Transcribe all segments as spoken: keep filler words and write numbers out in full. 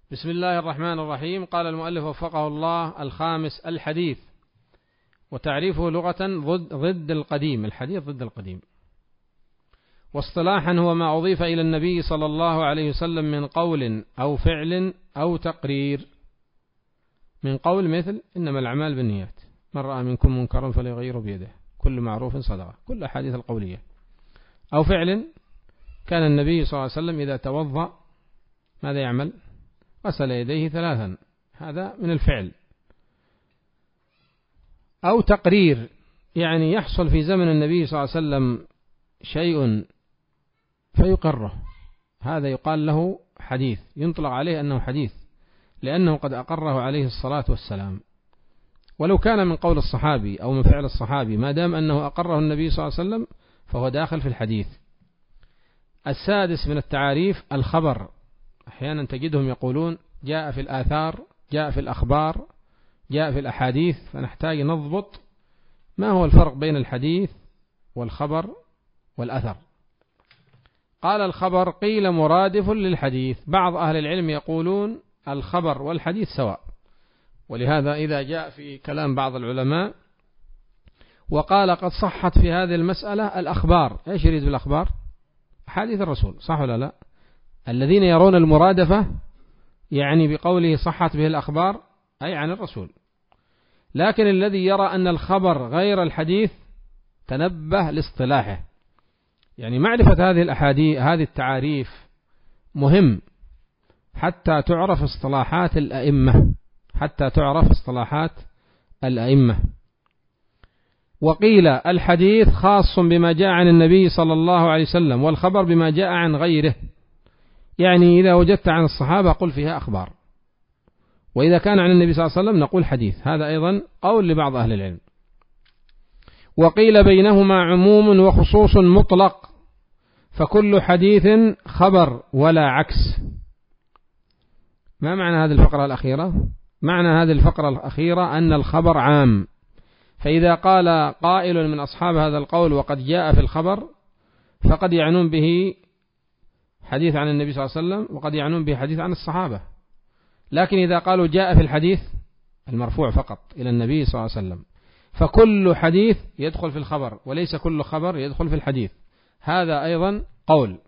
بسم الله الرحمن الرحيم. قال المؤلف وفقه الله: الخامس الحديث، وتعريفه لغة ضد, ضد القديم. الحديث ضد القديم. واصطلاحا هو ما أضيف إلى النبي صلى الله عليه وسلم من قول أو فعل أو تقرير. من قول مثل إنما الأعمال بالنيات، من رأى منكم منكرا فليغيره بيده، كل معروف صدقة، كل أحاديث القولية. أو فعل، كان النبي صلى الله عليه وسلم إذا توضأ ماذا يعمل؟ غسل يديه ثلاثا، هذا من الفعل. أو تقرير، يعني يحصل في زمن النبي صلى الله عليه وسلم شيء فيقره، هذا يقال له حديث، ينطلق عليه أنه حديث لأنه قد أقره عليه الصلاة والسلام، ولو كان من قول الصحابي أو من فعل الصحابي، ما دام أنه أقره النبي صلى الله عليه وسلم فهو داخل في الحديث. السادس من التعاريف الخبر. أحيانا تجدهم يقولون جاء في الآثار، جاء في الأخبار، جاء في الأحاديث، فنحتاج نضبط ما هو الفرق بين الحديث والخبر والأثر. قال: الخبر قيل مرادف للحديث. بعض أهل العلم يقولون الخبر والحديث سواء، ولهذا إذا جاء في كلام بعض العلماء وقال قد صحت في هذه المسألة الأخبار، إيش يريد بالأخبار؟ حديث الرسول، صح ولا لا؟ الذين يرون المرادفة يعني بقوله صحت به الأخبار أي عن الرسول. لكن الذي يرى أن الخبر غير الحديث تنبه لاصطلاحه، يعني معرفة هذه الأحاديث، هذه التعاريف مهم حتى تعرف اصطلاحات الأئمة، حتى تعرف اصطلاحات الأئمة. وقيل الحديث خاص بما جاء عن النبي صلى الله عليه وسلم، والخبر بما جاء عن غيره. يعني إذا وجدت عن الصحابة قل فيها أخبار، وإذا كان عن النبي صلى الله عليه وسلم نقول حديث. هذا أيضا قول لبعض أهل العلم. وقيل بينهما عموم وخصوص مطلق، فكل حديث خبر ولا عكس. ما معنى هذه الفقرة الأخيرة؟ معنى هذه الفقرة الأخيرة أن الخبر عام، فإذا قال قائل من أصحاب هذا القول وقد جاء في الخبر فقد يعنون به حديث عن النبي صلى الله عليه وسلم، وقد يعنون به حديث عن الصحابة. لكن إذا قالوا جاء في الحديث المرفوع فقط إلى النبي صلى الله عليه وسلم، فكل حديث يدخل في الخبر وليس كل خبر يدخل في الحديث. هذا أيضا قول.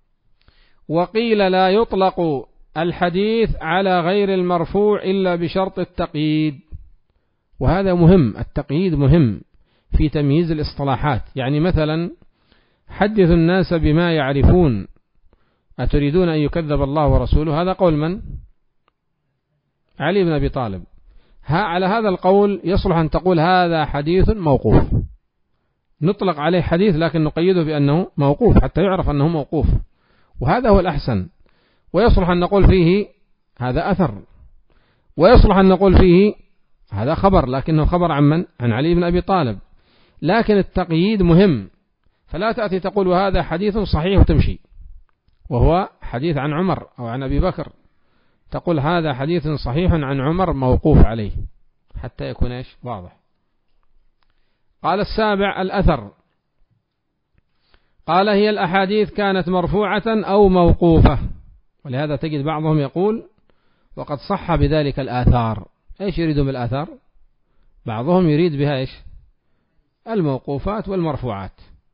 وقيل لا يطلق الحديث على غير المرفوع إلا بشرط التقييد، وهذا مهم، التقييد مهم في تمييز الاصطلاحات. يعني مثلا حدث الناس بما يعرفون أتريدون أن يكذب الله ورسوله، هذا قول من؟ علي بن أبي طالب. ها على هذا القول يصلح أن تقول هذا حديث موقوف، نطلق عليه حديث لكن نقيده بأنه موقوف حتى يعرف أنه موقوف، وهذا هو الأحسن. ويصلح أن نقول فيه هذا أثر، ويصلح أن نقول فيه هذا خبر لكنه خبر عن من؟ عن علي بن أبي طالب. لكن التقييد مهم، فلا تأتي تقول هذا حديث صحيح وتمشي وهو حديث عن عمر أو عن أبي بكر، تقول هذا حديث صحيح عن عمر موقوف عليه حتى يكون إيش؟ واضح. قال السابع الأثر. قال هي الأحاديث كانت مرفوعة أو موقوفة، ولهذا تجد بعضهم يقول وقد صح بذلك الآثار. إيش يريدون بالآثار؟ بعضهم يريد بها إيش؟ الموقوفات والمرفوعات.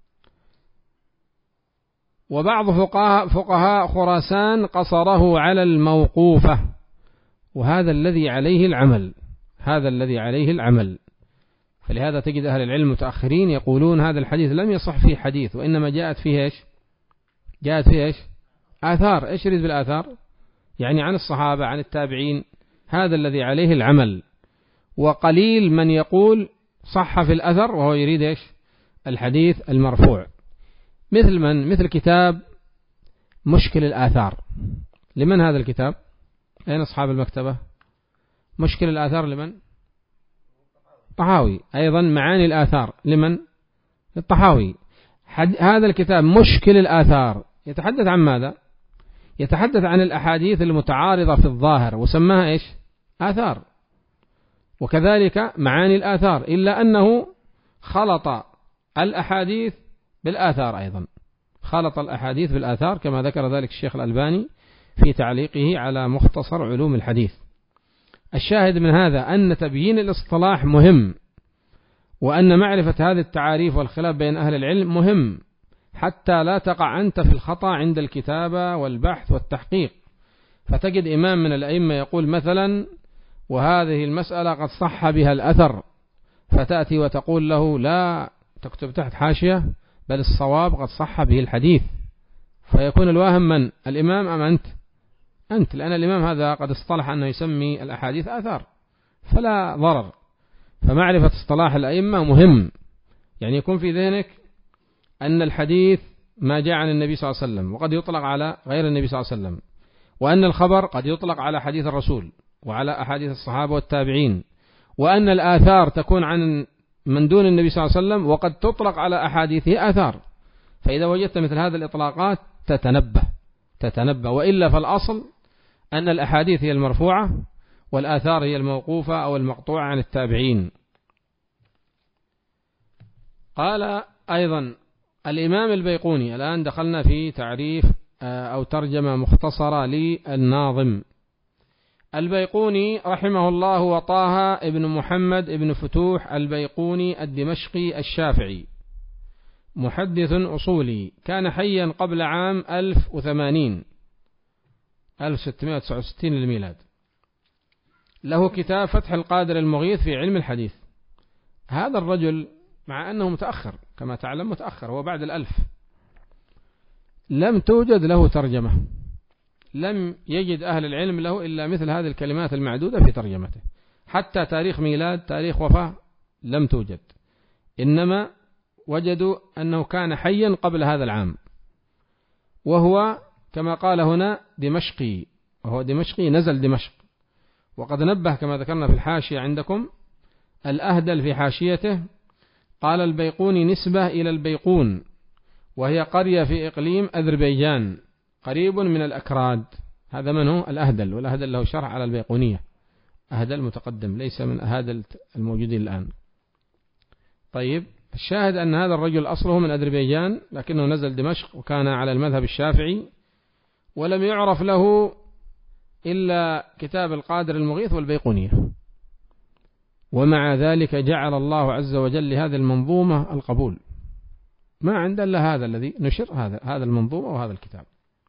وبعض فقهاء, فقهاء خراسان قصره على الموقوفة، وهذا الذي عليه العمل، هذا الذي عليه العمل. فلهذا تجد أهل العلم المتأخرين يقولون هذا الحديث لم يصح فيه حديث، وإنما جاءت فيه إيش؟ جاءت فيه إيش؟ آثار. إيش يريد بالآثار؟ يعني عن الصحابة، عن التابعين، هذا الذي عليه العمل. وقليل من يقول صح في الأثر وهو يريد إيش؟ الحديث المرفوع. مثل من؟ مثل كتاب مشكل الآثار. لمن هذا الكتاب؟ أين أصحاب المكتبة؟ مشكل الآثار لمن؟ الطحاوي. أيضا معاني الآثار لمن؟ الطحاوي. هذا الكتاب مشكل الآثار يتحدث عن ماذا؟ يتحدث عن الأحاديث المتعارضة في الظاهر وسماها إيش؟ آثار. وكذلك معاني الآثار، إلا أنه خلط الأحاديث بالآثار، أيضا خلط الأحاديث بالآثار كما ذكر ذلك الشيخ الألباني في تعليقه على مختصر علوم الحديث. الشاهد من هذا أن تبيين الاصطلاح مهم، وأن معرفة هذه التعاريف والخلاف بين أهل العلم مهم، حتى لا تقع أنت في الخطأ عند الكتابة والبحث والتحقيق، فتجد إمام من الأئمة يقول مثلا وهذه المسألة قد صح بها الأثر، فتأتي وتقول له لا، تكتب تحت حاشية بل الصواب قد صح به الحديث، فيكون الواهم من؟ الإمام أم أنت؟ أنت، لأن الإمام هذا قد اصطلح أنه يسمي الأحاديث آثار، فلا ضرر. فمعرفة اصطلاح الأئمة مهم، يعني يكون في ذهنك أن الحديث ما جاء عن النبي صلى الله عليه وسلم وقد يطلق على غير النبي صلى الله عليه وسلم، وأن الخبر قد يطلق على حديث الرسول وعلى أحاديث الصحابة والتابعين، وأن الآثار تكون عن من دون النبي صلى الله عليه وسلم وقد تطلق على أحاديثه آثار. فإذا وجدت مثل هذه الإطلاقات تتنبه تتنبه وإلا فالأصل أن الأحاديث هي المرفوعة والآثار هي الموقوفة أو المقطوعة عن التابعين. قال أيضا الإمام البيقوني، الآن دخلنا في تعريف أو ترجمة مختصرة للناظم. البيقوني رحمه الله وطه ابن محمد ابن فتوح البيقوني الدمشقي الشافعي، محدث أصولي، كان حيا قبل عام ألف وثمانين ألف وستمائة وتسعة وستين للميلاد. له كتاب فتح القادر المغيث في علم الحديث. هذا الرجل مع أنه متأخر كما تعلم، متأخر هو بعد الألف، لم توجد له ترجمة، لم يجد أهل العلم له إلا مثل هذه الكلمات المعدودة في ترجمته، حتى تاريخ ميلاد تاريخ وفاة لم توجد، إنما وجدوا أنه كان حيا قبل هذا العام، وهو كما قال هنا دمشقي، وهو دمشقي نزل دمشق. وقد نبه كما ذكرنا في الحاشية عندكم الأهدل في حاشيته، قال البيقوني نسبة إلى البيقون، وهي قرية في إقليم أذربيجان قريب من الأكراد. هذا من هو الأهدل، والأهدل له شرح على البيقونية، أهدل متقدم ليس من أهدل الموجودين الآن. طيب، الشاهد أن هذا الرجل أصله من أذربيجان لكنه نزل دمشق وكان على المذهب الشافعي، ولم يعرف له إلا كتاب القادر المغيث والبيقونية، ومع ذلك جعل الله عز وجل لهذه المنظومة القبول، ما عند إلا هذا الذي نشر هذا هذا المنظومة وهذا الكتاب.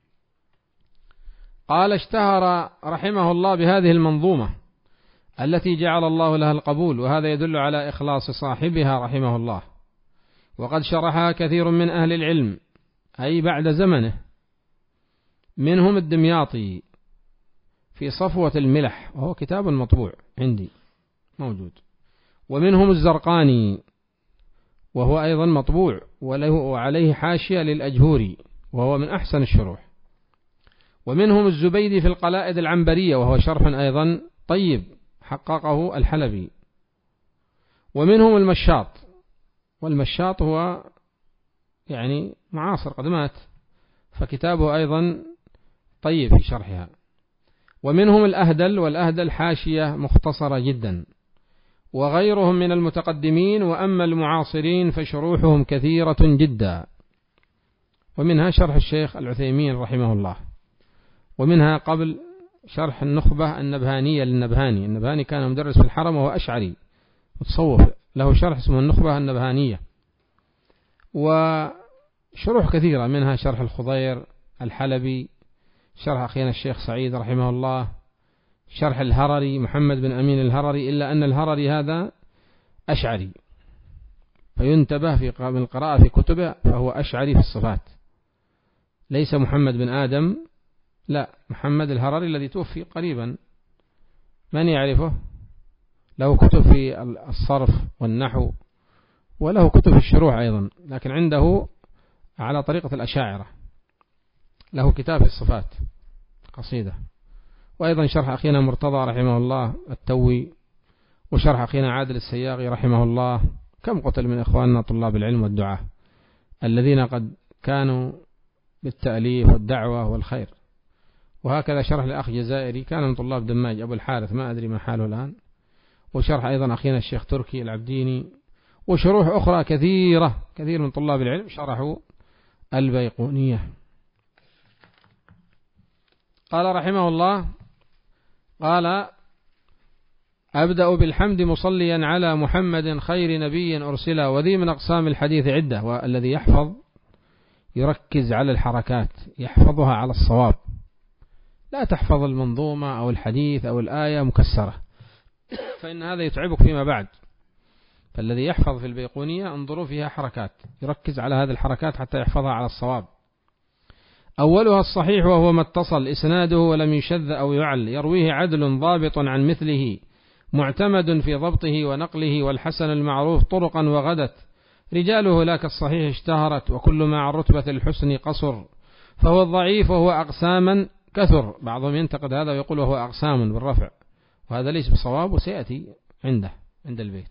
قال اشتهر رحمه الله بهذه المنظومة التي جعل الله لها القبول، وهذا يدل على إخلاص صاحبها رحمه الله، وقد شرحها كثير من أهل العلم أي بعد زمنه، منهم الدمياطي في صفوة الملح وهو كتاب مطبوع عندي موجود، ومنهم الزرقاني وهو أيضا مطبوع وله عليه حاشية للأجهوري وهو من أحسن الشروح، ومنهم الزبيدي في القلائد العنبرية وهو شرح أيضا طيب حققه الحلبي، ومنهم المشاط، والمشاط هو يعني معاصر قد مات فكتابه أيضا طيب في شرحها، ومنهم الأهدل، والأهدل حاشية مختصرة جدا، وغيرهم من المتقدمين، وأما المعاصرين فشروحهم كثيرة جدا، ومنها شرح الشيخ العثيمين رحمه الله، ومنها قبل شرح النخبة النبهانية للنبهاني. النبهاني كان مدرس في الحرم وهو أشعري متصوف، له شرح اسمه النخبة النبهانية، وشروح كثيرة، منها شرح الخضير الحلبي، شرح أخينا الشيخ سعيد رحمه الله، شرح الهرري محمد بن أمين الهرري، إلا أن الهرري هذا أشعري فينتبه في القراءة في كتبه، فهو أشعري في الصفات، ليس محمد بن آدم، لا، محمد الهرري الذي توفي قريبا، من يعرفه؟ له كتب في الصرف والنحو، وله كتب في الشروح أيضا، لكن عنده على طريقة الأشاعرة، له كتاب في الصفات قصيدة، وأيضا شرح أخينا مرتضى رحمه الله التوي، وشرح أخينا عادل السياغي رحمه الله. كم قتل من إخواننا طلاب العلم والدعاء الذين قد كانوا بالتأليف والدعوة والخير. وهكذا شرح لأخ جزائري كان من طلاب دماج أبو الحارث، ما أدري ما حاله الآن، وشرح أيضا أخينا الشيخ تركي العبديني، وشروح أخرى كثيرة، كثير من طلاب العلم شرحوا البيقونية. قال رحمه الله: قال: أبدأ بالحمد مصليا على محمد خير نبي أرسل. وذي من أقسام الحديث عدة، والذي يحفظ يركز على الحركات، يحفظها على الصواب، لا تحفظ المنظومة أو الحديث أو الآية مكسرة، فإن هذا يتعبك فيما بعد. فالذي يحفظ في البيقونية انظروا فيها حركات، يركز على هذه الحركات حتى يحفظها على الصواب. أولها الصحيح، وهو ما اتصل إسناده ولم يشذ أو يعل، يرويه عدل ضابط عن مثله، معتمد في ضبطه ونقله، والحسن المعروف طرقا وغدت، رجاله لا كالصحيح اشتهرت، وكل ما عن رتبة الحسن قصر، فهو الضعيف وهو أقساما كثر. بعضهم ينتقد هذا ويقول وهو أقسام بالرفع، وهذا ليس بصواب، وسيأتي عنده عند البيت.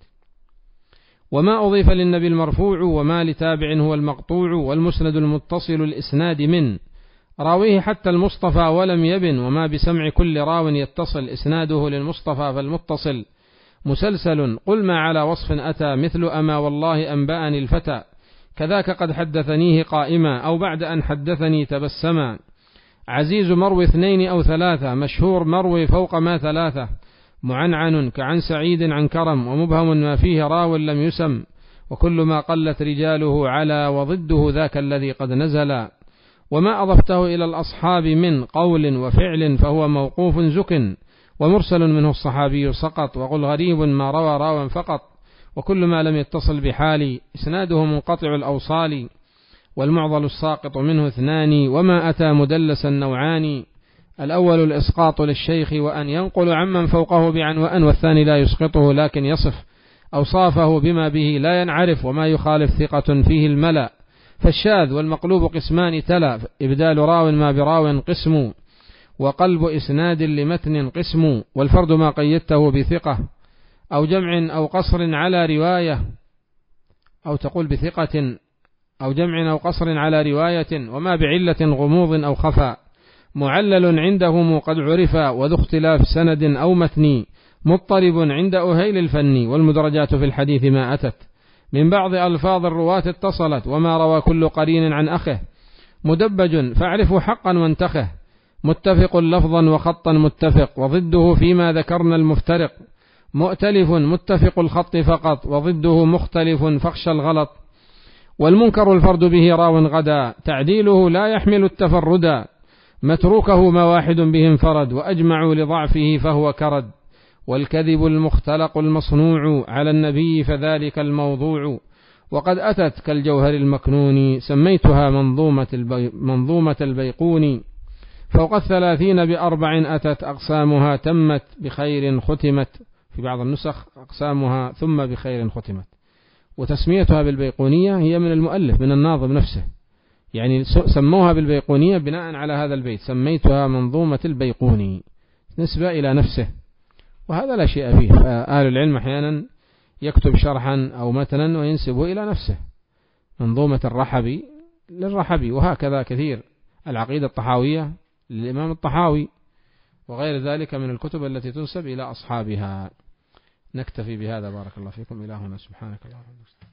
وما أضيف للنبي المرفوع، وما لتابع هو المقطوع، والمسند المتصل الإسناد من راويه حتى المصطفى ولم يبن، وما بسمع كل راو يتصل إسناده للمصطفى فالمتصل مسلسل. قل ما على وصف أتى مثل أما والله أنبأني الفتى، كذاك قد حدثنيه قائما أو بعد أن حدثني تبسما. عزيز مروي اثنين أو ثلاثة، مشهور مروي فوق ما ثلاثة، معنعن كعن سعيد عن كرم، ومبهم ما فيه راو لم يسم، وكل ما قلت رجاله على، وضده ذاك الذي قد نزل. وما أضفته إلى الأصحاب من قول وفعل فهو موقوف زك، ومرسل منه الصحابي سقط، وقل غريب ما روى راوا فقط، وكل ما لم يتصل بحال إسناده منقطع الأوصال، والمعضل الساقط منه اثنان، وما أتى مدلسا نوعان، الأول الإسقاط للشيخ وأن ينقل عمن فوقه بعن وأن، والثاني لا يسقطه لكن يصف أوصافه بما به لا ينعرف، وما يخالف ثقة فيه الملأ. فالشاذ والمقلوب قسمان تلا، إبدال راو ما براو قسم، وقلب إسناد لمتن قسم، والفرد ما قيدته بثقة أو جمع أو قصر على رواية، أو تقول بثقة أو جمع أو قصر على رواية، وما بعلة غموض أو خفا، معلل عندهم قد عرف، وذو اختلاف سند أو متن، مضطرب عند أهيل الفن. والمدرجات في الحديث ما أتت من بعض ألفاظ الرواة اتصلت، وما روى كل قرين عن أخه، مدبج فاعرفه حقا وانتخه، متفق لفظا وخطا متفق، وضده فيما ذكرنا المفترق، مؤتلف متفق الخط فقط، وضده مختلف فاخشى الغلط. والمنكر الفرد به راو غدا، تعديله لا يحمل التفردا، متروكه ما واحد به انفرد، وأجمعوا لضعفه فهو كرد. والكذب المختلق المصنوع على النبي فذلك الموضوع، وقد أتت كالجوهر المكنون، سميتها منظومة, البي منظومة البيقون. فوق الثلاثين بأربع أتت، أقسامها تمت بخير ختمت، في بعض النسخ أقسامها ثم بخير ختمت. وتسميتها بالبيقونية هي من المؤلف من الناظم نفسه، يعني سموها بالبيقونية بناء على هذا البيت، سميتها منظومة البيقوني نسبة إلى نفسه، وهذا لا شيء فيه. فأهل العلم أحيانا يكتب شرحا أو متنا وينسبه إلى نفسه، منظومة الرحبي للرحبي، وهكذا كثير، العقيدة الطحاوية للإمام الطحاوي، وغير ذلك من الكتب التي تنسب إلى أصحابها. نكتفي بهذا، بارك الله فيكم، إلى هنا، سبحانك اللهم وبحمدك.